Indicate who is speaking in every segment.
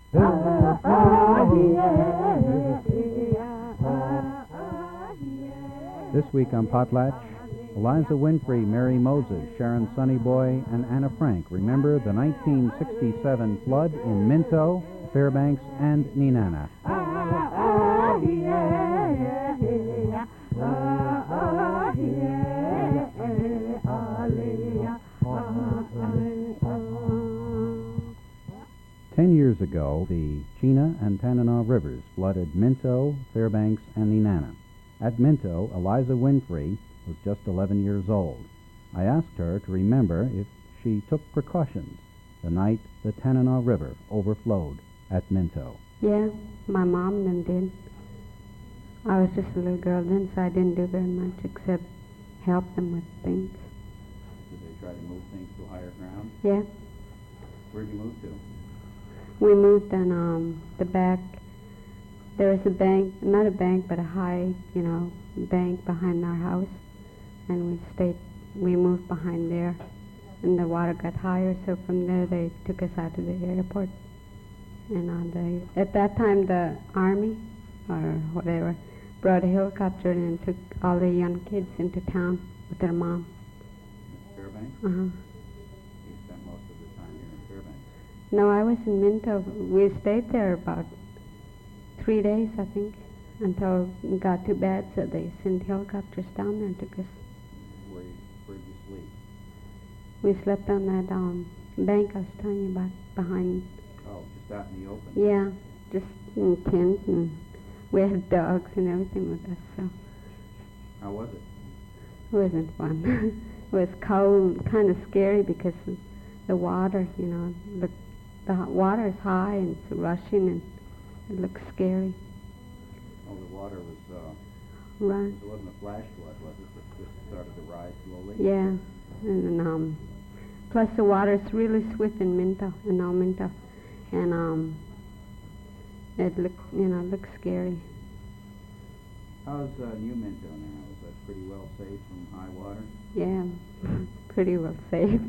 Speaker 1: This week on Potlatch, Eliza Winfrey, Mary Moses, Sharon Sunnyboy, and Anna Frank remember the 1967 flood in Minto, Fairbanks, and Nenana. Ten years ago, the Chena and Tanana rivers flooded Minto, Fairbanks, and Nenana. At Minto, Eliza Winfrey was just 11 years old. I asked her to remember if she took precautions the night the Tanana River overflowed at Minto.
Speaker 2: Yeah, my mom and them did. I was just a little girl then, so I didn't do very much except help them with things.
Speaker 1: Did they try to move things to higher ground?
Speaker 2: Yeah.
Speaker 1: Where'd you move to?
Speaker 2: We moved on the back. There was a bank, not a bank, but a high, bank behind our house. And we moved behind there. And the water got higher, so from there they took us out to the airport. And at that time the Army, or whatever, brought a helicopter in and took all the young kids into town with their mom.
Speaker 1: Fairbanks?
Speaker 2: Uh-huh.
Speaker 1: You spent most of the time here in Fairbanks?
Speaker 2: No, I was in Minto. We stayed there about 3 days, I think, until it got too bad, so they sent helicopters down there and took us.
Speaker 1: Where'd you sleep?
Speaker 2: We slept on that bank I was telling you about, behind.
Speaker 1: Oh, just out in the open?
Speaker 2: Yeah, just in tent, and we had dogs and everything with us, so.
Speaker 1: How was it?
Speaker 2: It wasn't fun. It was cold, kind of scary because the water, the water is high and it's rushing and it looks scary.
Speaker 1: Oh, the water was,
Speaker 2: Right.
Speaker 1: it wasn't a flash flood, was it? It just started to rise slowly?
Speaker 2: Yeah, and then, plus the water is really swift in Minto, and it looks scary.
Speaker 1: How's New Minto now? Is that pretty well safe from high water?
Speaker 2: Yeah, pretty well safe.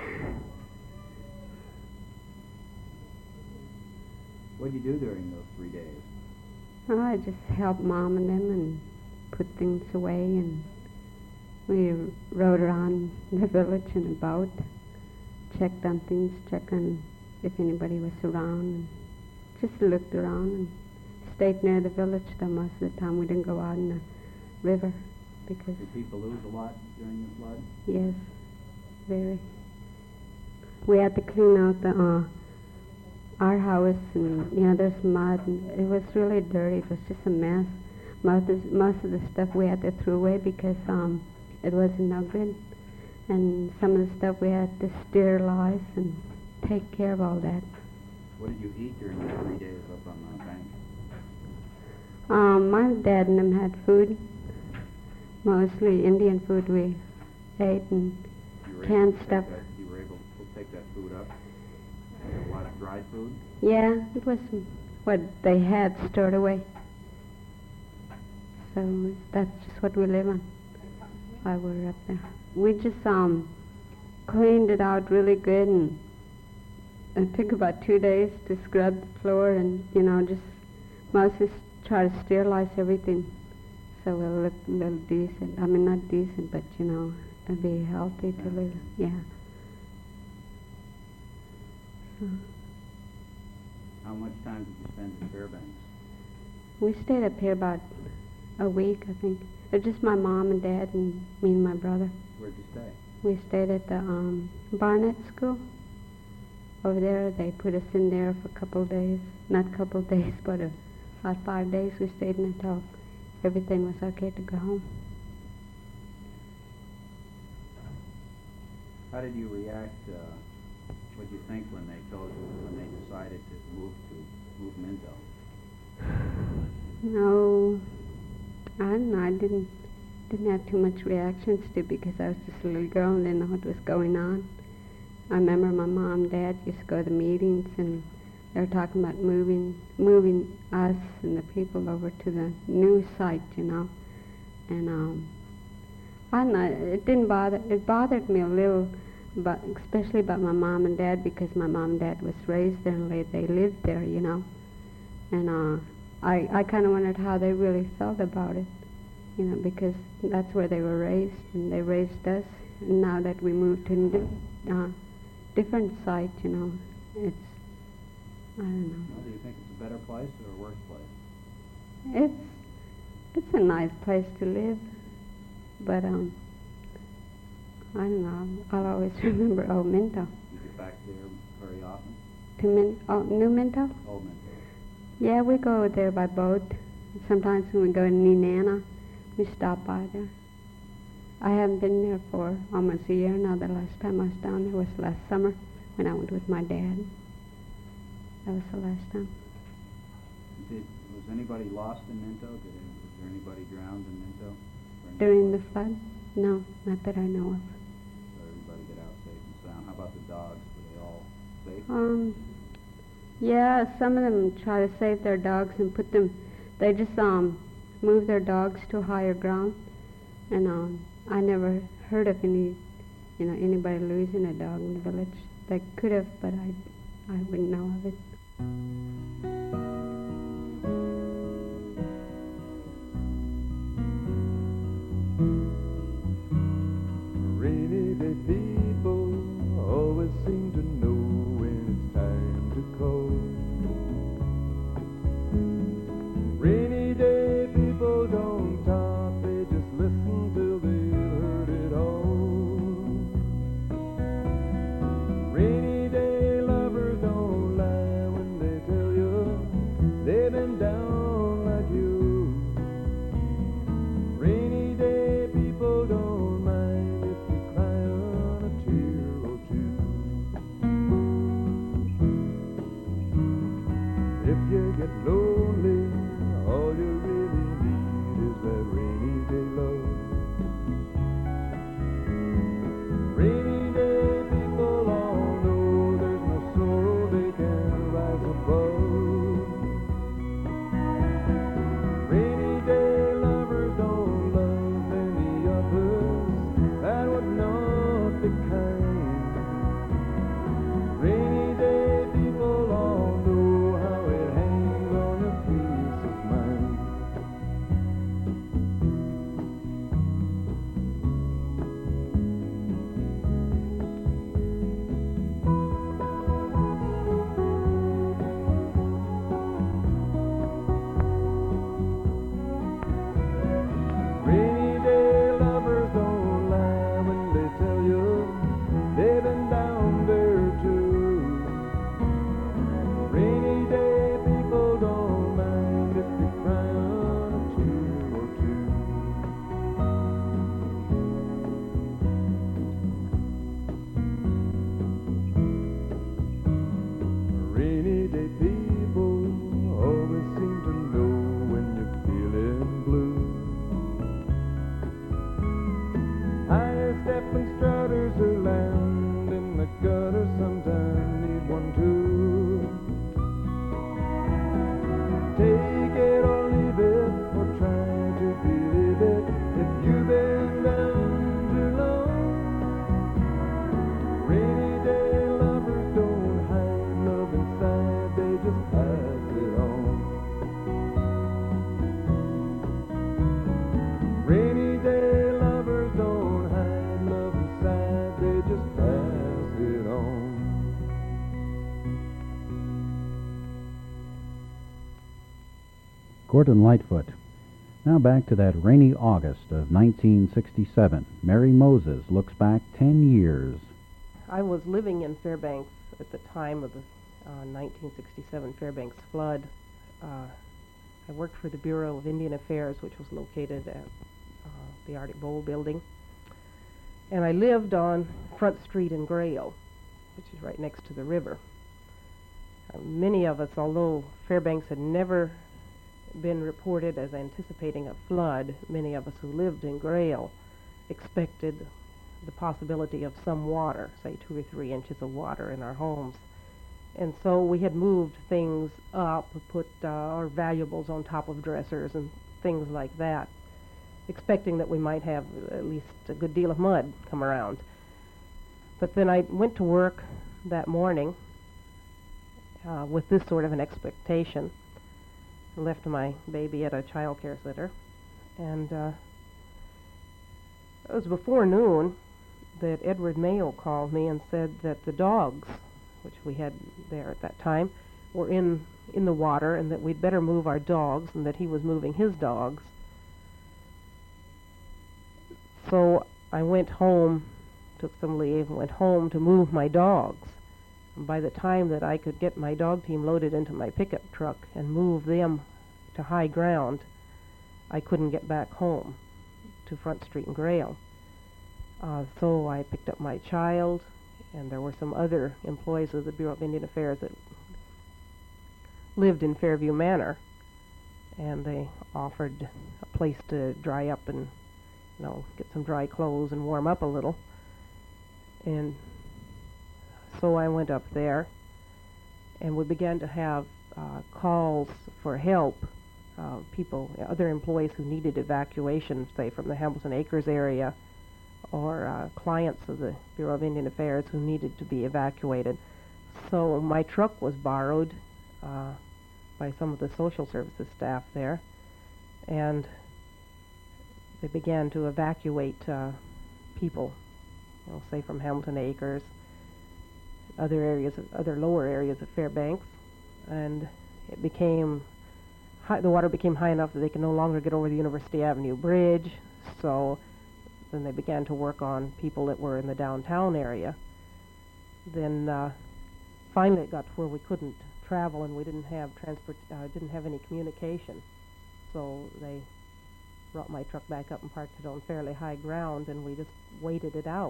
Speaker 1: What did you do during those 3 days?
Speaker 2: Oh, I just helped Mom and them and put things away, and we rode around the village in a boat, checked on things, checked on if anybody was around, and just looked around and stayed near the village, though most of the time we didn't go out in the river because...
Speaker 1: Did people lose a lot during the flood?
Speaker 2: Yes, very. We had to clean out our house, and there's mud, and it was really dirty. It was just a mess. Most of the stuff we had to throw away because it wasn't no good, and some of the stuff we had to sterilize and take care of all that.
Speaker 1: What did you eat during the 3 days up on the bank?
Speaker 2: My dad and them had food, mostly Indian food we ate, and canned stuff.
Speaker 1: You were able to take that food up? A lot of dried food?
Speaker 2: Yeah, it was what they had stored away. So that's just what we live on while we were up there. We just cleaned it out really good, and it took about 2 days to scrub the floor and, just mostly try to sterilize everything so it'll look a little decent. I mean, not decent, but, it'll be healthy to live. Yeah.
Speaker 1: How much time did you spend in Fairbanks?
Speaker 2: We stayed up here about a week, I think. It was just my mom and dad and me and my brother.
Speaker 1: Where'd you stay?
Speaker 2: We stayed at the Barnett School. Over there, they put us in there for a couple of days. Not a couple of days, but about 5 days we stayed until everything was okay to go home.
Speaker 1: How did you react? What did you think when they decided to move Minto?
Speaker 2: No, I don't know. I didn't have too much reactions to it because I was just a little girl and didn't know what was going on. I remember my mom and dad used to go to the meetings, and they were talking about moving us and the people over to the new site, And I don't know. It didn't bother. It bothered me a little but especially about my mom and dad, because my mom and dad was raised there and they lived there, you know. And I kind of wondered how they really felt about it, you know, because that's where they were raised, and they raised us. And now that we moved to a different site, you know, it's, I don't know.
Speaker 1: Well, do you think it's a better place or a worse place?
Speaker 2: It's a nice place to live, but I don't know. I'll always remember Old Minto.
Speaker 1: You get back there very often?
Speaker 2: To New Minto?
Speaker 1: Old Minto.
Speaker 2: Yeah, we go there by boat. Sometimes when we go to Nenana, we stop by there. I haven't been there for almost a year now. The last time I was down there was last summer when I went with my dad. That was the last time.
Speaker 1: Was anybody lost in Minto? Was there anybody drowned in Minto?
Speaker 2: During the flood? No, not that I know of.
Speaker 1: So everybody get out safe and sound. How about the dogs? Were they all safe?
Speaker 2: Yeah, some of them try to save their dogs and put them, they just move their dogs to higher ground. And I never heard of anybody losing a dog in the village. They could have, but I wouldn't know of it.
Speaker 3: Rainy day people always seem to know when it's time to call. Rainy day people don't talk, they just listen till they've heard it all. Rainy day lovers don't lie when they tell you they've been down like you. Rainy day people don't mind if you cry on a tear or two. If you get lonely, all you really need is that rainy day love. Rainy day people all know there's no sorrow they can rise above. Rainy day lovers don't love any others, that would not be kind. Rainy day people all know how it hangs on your peace of mind. Rainy day lovers don't lie when they tell you they've been down there too. Rainy day people don't mind if you cry on a tear or two. Rainy day people always seem to know when you're feeling blue. High stepping strutters who land in the gutter sometimes need one too. Take it or leave it, or try to believe it if you've been down too long. Rainy day lovers don't hide love inside, they just pass it on. Rainy day lovers don't hide love inside, they just pass it on.
Speaker 1: Gordon Lightfoot. Now back to that rainy August of 1967. Mary Moses looks back 10 years.
Speaker 4: I was living in Fairbanks at the time of the 1967 Fairbanks flood. I worked for the Bureau of Indian Affairs, which was located at the Arctic Bowl building. And I lived on Front Street in Grail, which is right next to the river. Many of us, although Fairbanks had never been reported as anticipating a flood, many of us who lived in Grail expected the possibility of some water, say 2 or 3 inches of water in our homes. And so we had moved things up, put our valuables on top of dressers and things like that, expecting that we might have at least a good deal of mud come around. But then I went to work that morning with this sort of an expectation. I left my baby at a child care center, and it was before noon that Edward Mayo called me and said that the dogs, which we had there at that time, were in the water, and that we'd better move our dogs, and that he was moving his dogs. So I went home, took some leave, and went home to move my dogs. And by the time that I could get my dog team loaded into my pickup truck and move them to high ground, I couldn't get back home to Front Street and Grail. So I picked up my child, and there were some other employees of the Bureau of Indian Affairs that lived in Fairview Manor, and they offered a place to dry up and, get some dry clothes and warm up a little. And so I went up there, and we began to have calls for help. Other employees who needed evacuation, say from the Hamilton Acres area, or clients of the Bureau of Indian Affairs who needed to be evacuated. So my truck was borrowed by some of the social services staff there, and they began to evacuate people, say from Hamilton Acres, other lower areas of Fairbanks, and it became the water became high enough that they could no longer get over the University Avenue Bridge. So then they began to work on people that were in the downtown area. Then finally it got to where we couldn't travel, and we didn't have any communication. So they brought my truck back up and parked it on fairly high ground, and we just waited it out.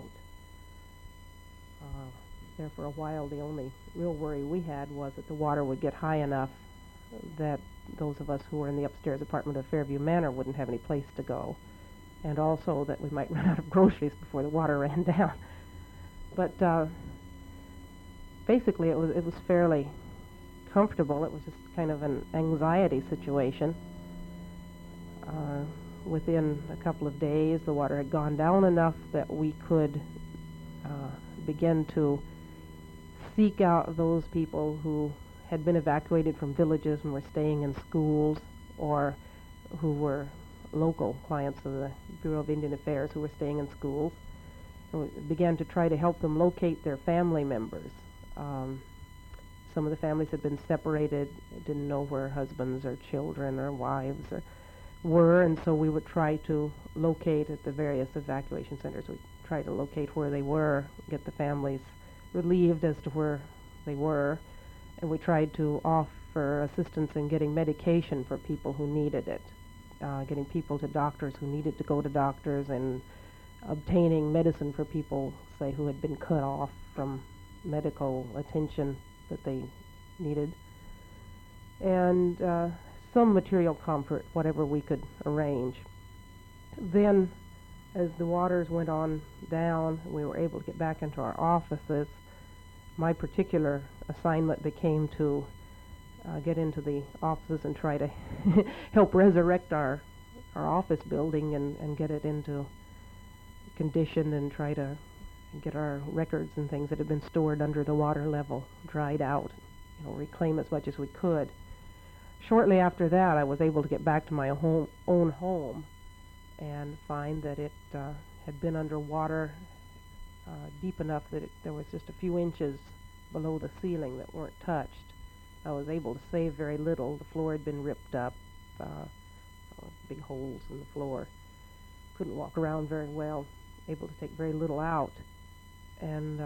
Speaker 4: There for a while, the only real worry we had was that the water would get high enough that those of us who were in the upstairs apartment of Fairview Manor wouldn't have any place to go, and also that we might run out of groceries before the water ran down. But basically it was fairly comfortable. It was just kind of an anxiety situation. Within a couple of days, the water had gone down enough that we could begin to seek out those people who had been evacuated from villages and were staying in schools, or who were local clients of the Bureau of Indian Affairs who were staying in schools. And we began to try to help them locate their family members. Some of the families had been separated, didn't know where husbands or children or wives were, and so we would try to locate at the various evacuation centers. We'd try to locate where they were, get the families relieved as to where they were, and we tried to offer assistance in getting medication for people who needed it, getting people to doctors who needed to go to doctors, and obtaining medicine for people, say, who had been cut off from medical attention that they needed, and some material comfort, whatever we could arrange. Then, as the waters went on down, we were able to get back into our offices. My particular assignment became to get into the offices and try to help resurrect our office building and get it into condition, and try to get our records and things that had been stored under the water level dried out, reclaim as much as we could. Shortly after that, I was able to get back to my own home and find that it had been underwater deep enough that there was just a few inches below the ceiling that weren't touched. I was able to save very little. The floor had been ripped up, big holes in the floor. Couldn't walk around very well, able to take very little out. And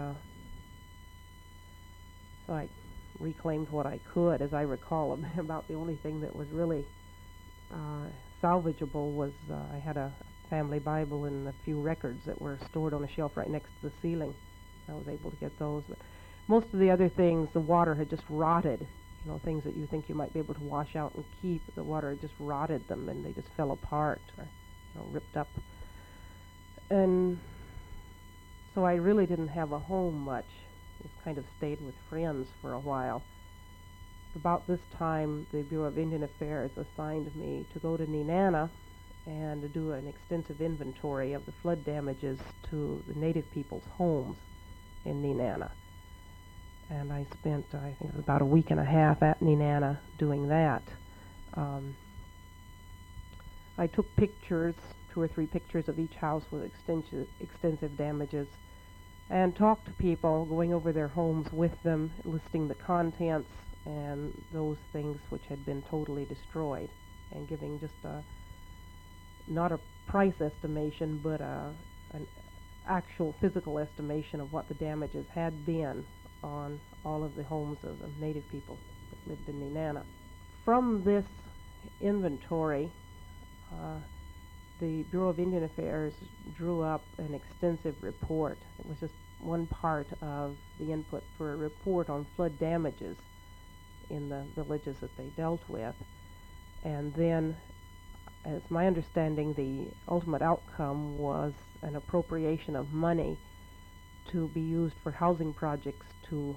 Speaker 4: so I reclaimed what I could. As I recall, about the only thing that was really salvageable was I had a family Bible and a few records that were stored on a shelf right next to the ceiling. I was able to get those. But most of the other things, the water had just rotted. Things that you think you might be able to wash out and keep, the water had just rotted them, and they just fell apart or ripped up. And so I really didn't have a home much. Just kind of stayed with friends for a while. About this time, the Bureau of Indian Affairs assigned me to go to Nenana and to do an extensive inventory of the flood damages to the native people's homes in Nenana. And I spent, I think it was about a week and a half at Nenana doing that. I took pictures, 2 or 3 pictures of each house with extensive damages, and talked to people, going over their homes with them, listing the contents and those things which had been totally destroyed, and giving just not a price estimation, but an actual physical estimation of what the damages had been on all of the homes of the native people that lived in Nenana. From this inventory, the Bureau of Indian Affairs drew up an extensive report. It was just one part of the input for a report on flood damages in the villages that they dealt with. And then, as my understanding, the ultimate outcome was an appropriation of money to be used for housing projects to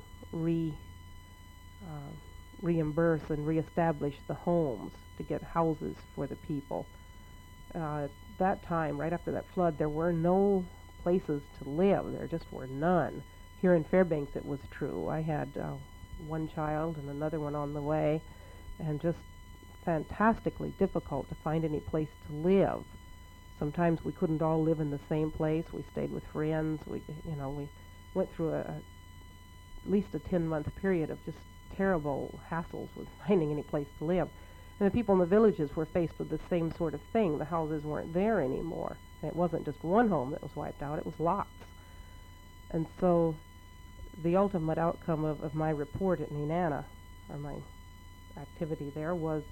Speaker 4: reimburse and reestablish the homes, to get houses for the people. At that time, right after that flood, there were no places to live. There just were none. Here in Fairbanks it was true. I had one child and another one on the way, and just fantastically difficult to find any place to live. Sometimes we couldn't all live in the same place. We stayed with friends. We went through at least a 10-month period of just terrible hassles with finding any place to live. And the people in the villages were faced with the same sort of thing. The houses weren't there anymore. And it wasn't just one home that was wiped out, it was lots. And so the ultimate outcome of my report at Nenana, or my activity there, was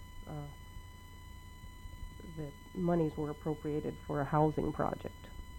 Speaker 4: that monies were appropriated for a housing project.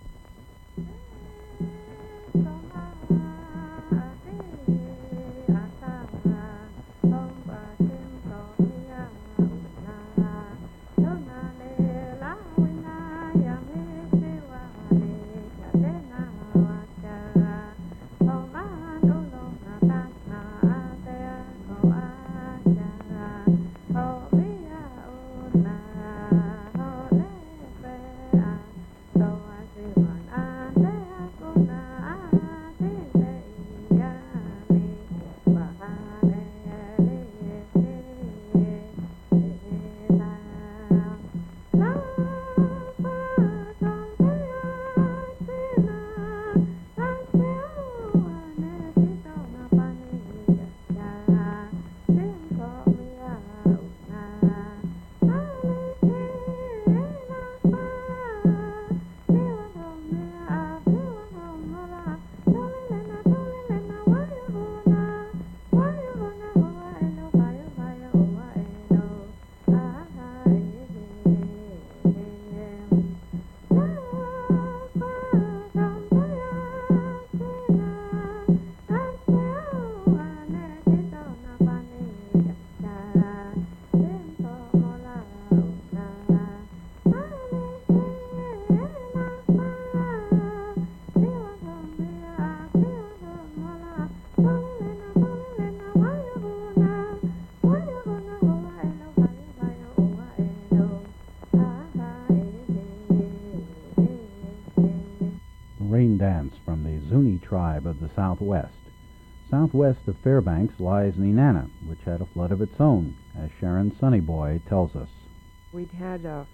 Speaker 1: Rain dance from the Zuni tribe of the Southwest. Southwest of Fairbanks lies Nenana, which had a flood of its own, as Sharon Sunnyboy tells us.
Speaker 5: We'd had a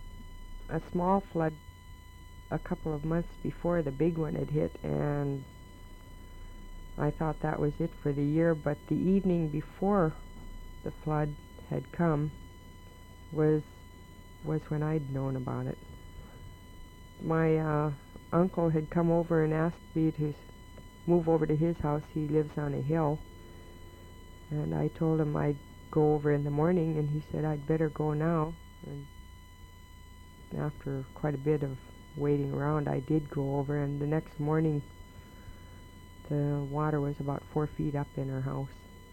Speaker 5: small flood a couple of months before the big one had hit, and I thought that was it for the year, but the evening before the flood had come was when I'd known about it. My uncle had come over and asked me to move over to his house. He lives on a hill, and I told him I'd go over in the morning, and he said I'd better go now. And after quite a bit of waiting around, I did go over, and the next morning the water was about 4 feet up in our house.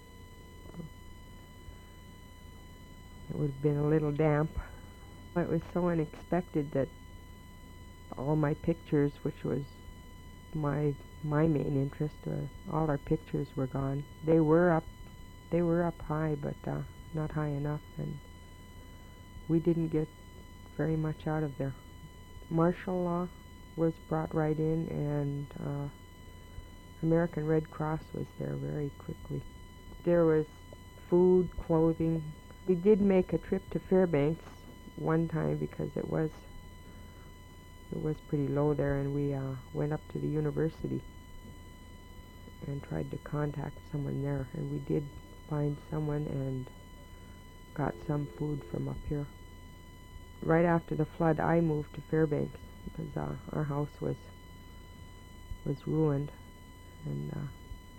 Speaker 5: It would have been a little damp. It was so unexpected that all my pictures, which was my main interest, all our pictures were gone. They were up high, but not high enough, and we didn't get very much out of there. Martial law was brought right in, and American Red Cross was there very quickly. There was food, clothing. We did make a trip to Fairbanks one time because it was pretty low there, and we went up to the university and tried to contact someone there, and we did find someone and got some food from up here. Right after the flood, I moved to Fairbanks because our house was ruined, and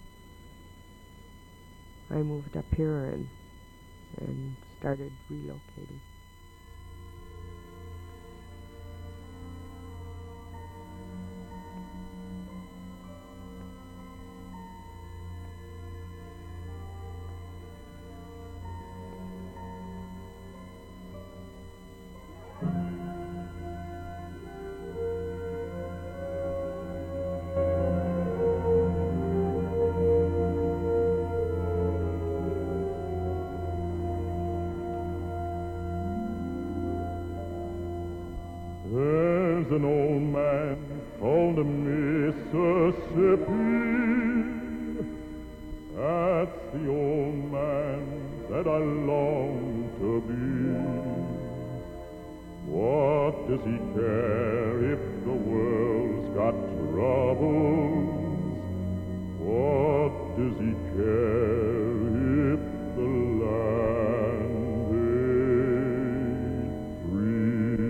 Speaker 5: I moved up here and started relocating.
Speaker 3: There's an old man called Mississippi. That's the old man that I long to be. What does he care if the world's got troubles? What does he care if the land ain't free?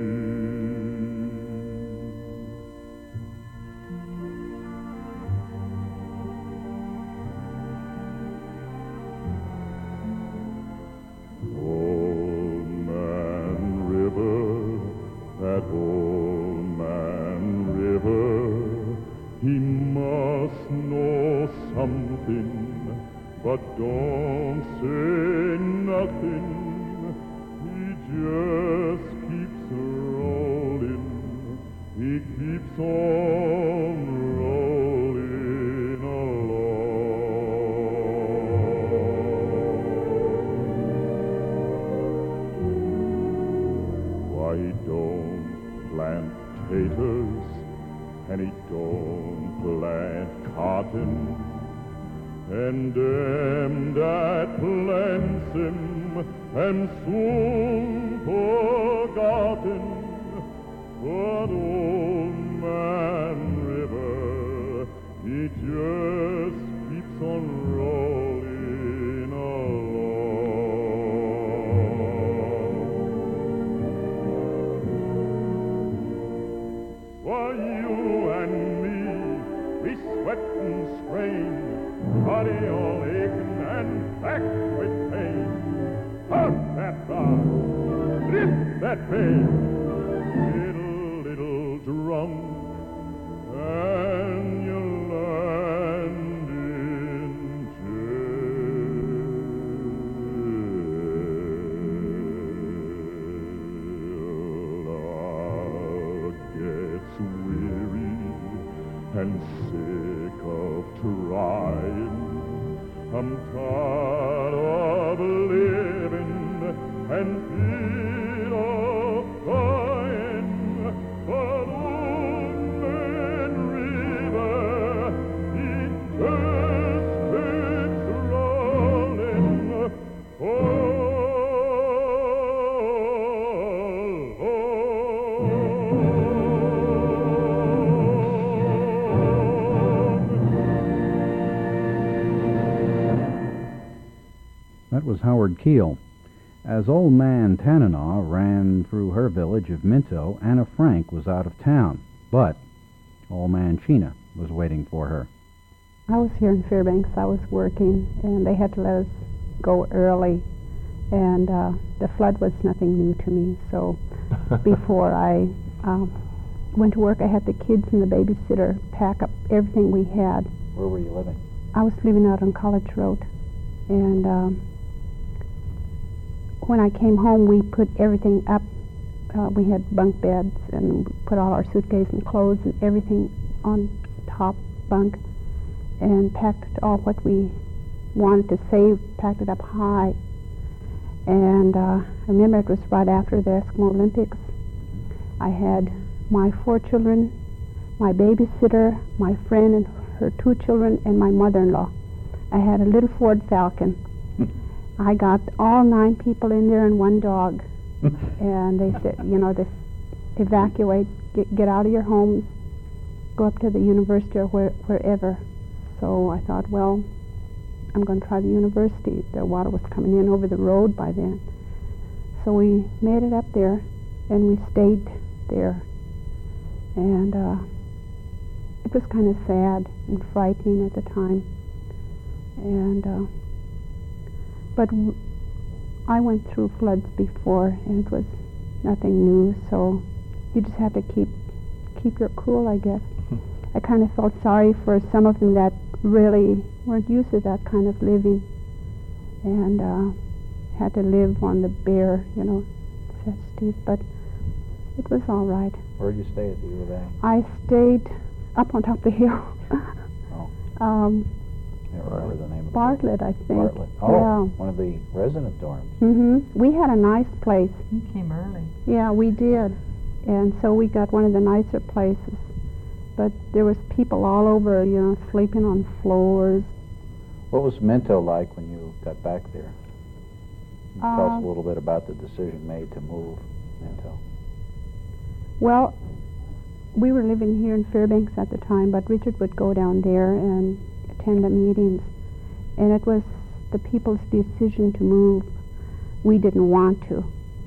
Speaker 3: Old Man River, that old man River, he must know something, but don't say nothing. He just keeps rolling, he keeps on rolling along. Why he don't plant taters, and he don't plant cotton, and them that plants him and soon forgotten. But old man River, he just keeps on rolling along. Why you and me, we sweat and strain, body all aching and back with pain. Hark that bar, lift that pain, little drum, and you land in jail. I get weary and sick of trying. I'm tired of living and feel of dying. But old man River, he just keeps rolling
Speaker 1: That was Howard Keel. As Old Man Tanana ran through her village of Minto, Anna Frank was out of town, but Old Man Chena was waiting for her.
Speaker 2: I was here in Fairbanks. I was working, and they had to let us go early. And the flood was nothing new to me. So before I went to work, I had the kids and the babysitter pack up everything we had.
Speaker 1: Where were you living?
Speaker 2: I was living out on College Road. And when I came home, we put everything up. We had bunk beds and put all our suitcases and clothes and everything on top bunk and packed all what we wanted to save, packed it up high. And I remember it was right after the Eskimo Olympics. I had my 4 children, my babysitter, my friend and
Speaker 6: her 2 children, and my mother-in-law. I had a little Ford Falcon. I got all 9 people in there and 1 dog. And they said, this evacuate, get out of your homes, go up to the university or wherever. So I thought, well, I'm going to try the university. The water was coming in over the road by then. So we made it up there, and we stayed there. And it was kind of sad and frightening at the time. And but I went through floods before, and it was nothing new. So you just have to keep your cool, I guess. I kind of felt sorry for some of them that really weren't used to that kind of living, and had to live on the bare, necessities. But it was all right.
Speaker 1: Where did you stay at the U of A?
Speaker 6: I stayed up on top of the hill.
Speaker 1: Oh. Can't remember the name of
Speaker 6: Bartlett, I think.
Speaker 1: Bartlett. Oh,
Speaker 6: yeah.
Speaker 1: One of the resident dorms.
Speaker 6: Mm-hmm. We had a nice place.
Speaker 5: You came early.
Speaker 6: Yeah, we did. And so we got one of the nicer places. But there was people all over, sleeping on floors.
Speaker 1: What was Minto like when you got back there? Tell us a little bit about the decision made to move Minto.
Speaker 6: Well, we were living here in Fairbanks at the time, but Richard would go down there and attend the meetings. And it was the people's decision to move. We didn't want to.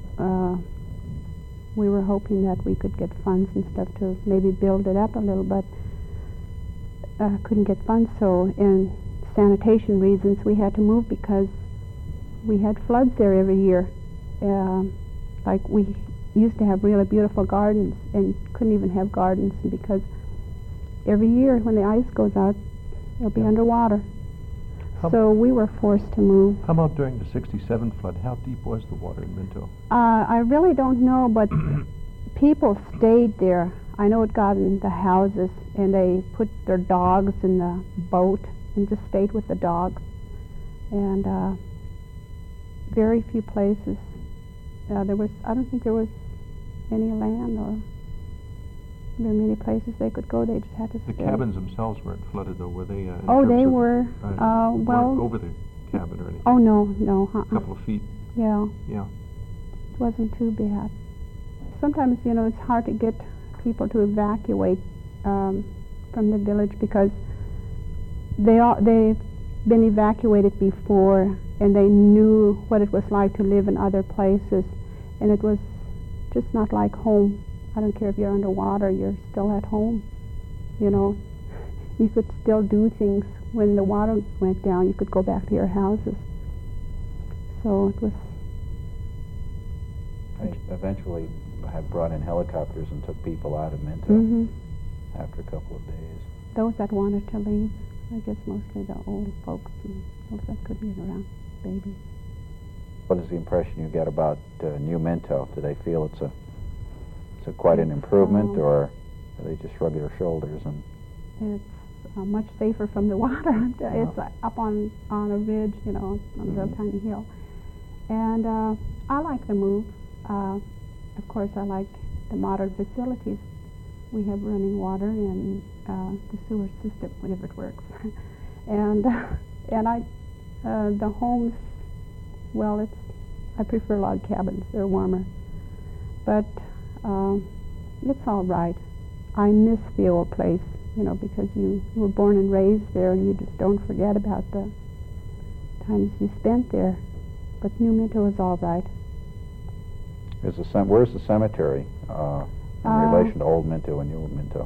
Speaker 6: We were hoping that we could get funds and stuff to maybe build it up a little, but couldn't get funds. So in sanitation reasons, we had to move because we had floods there every year. Like we used to have really beautiful gardens and couldn't even have gardens because every year when the ice goes out, it'll be underwater. So we were forced to move.
Speaker 7: How about during the 67 flood? How deep was the water in Minto?
Speaker 6: I really don't know, but people stayed there. I know it got in the houses, and they put their dogs in the boat and just stayed with the dogs. And very few places. I don't think there was any land or very many places they could go. They just had to stay.
Speaker 7: The cabins themselves weren't flooded, though, were they?
Speaker 6: Oh, they were.
Speaker 7: Weren't over the cabin or anything?
Speaker 6: Oh, no.
Speaker 7: A couple of feet?
Speaker 6: Yeah.
Speaker 7: Yeah.
Speaker 6: It wasn't too bad. Sometimes, it's hard to get people to evacuate from the village because they've been evacuated before, and they knew what it was like to live in other places, and it was just not like home. I don't care if you're underwater, you're still at home. You could still do things. When the water went down, you could go back to your houses. So it was...
Speaker 1: They eventually had brought in helicopters and took people out of Minto after a couple of days.
Speaker 6: Those that wanted to leave, I guess mostly the old folks and those that couldn't get around, babies.
Speaker 1: What is the impression you get about New Minto? Do they feel it's quite an improvement, or do they just shrug their shoulders? And
Speaker 6: it's much safer from the water. It's up on a ridge, on a little tiny hill. And I like the move. Of course, I like the modern facilities. We have running water and the sewer system, whenever it works. and the homes, well, I prefer log cabins. They're warmer. But it's all right. I miss the old place, because you were born and raised there, and you just don't forget about the times you spent there. But New Minto is all right.
Speaker 1: Where's the cemetery in relation to Old Minto and New Minto?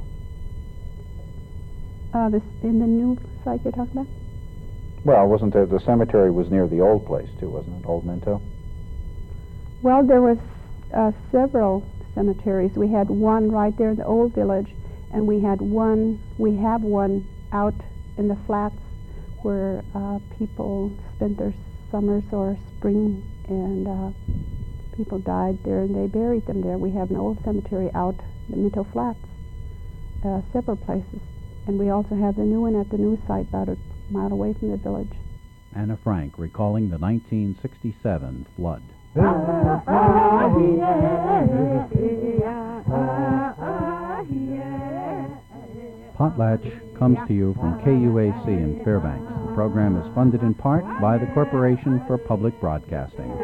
Speaker 6: In the new site you're talking about?
Speaker 1: Well, wasn't there, the cemetery was near the old place too, wasn't it, Old Minto?
Speaker 6: Well, there was several cemeteries. We had one right there in the old village, and we have one out in the flats where people spent their summers or spring, and people died there, and they buried them there. We have an old cemetery out in the Minto Flats, several places. And we also have the new one at the new site about a mile away from the village.
Speaker 1: Anna Frank recalling the 1967 flood. Potlatch comes to you from KUAC in Fairbanks. The program is funded in part by the Corporation for Public Broadcasting.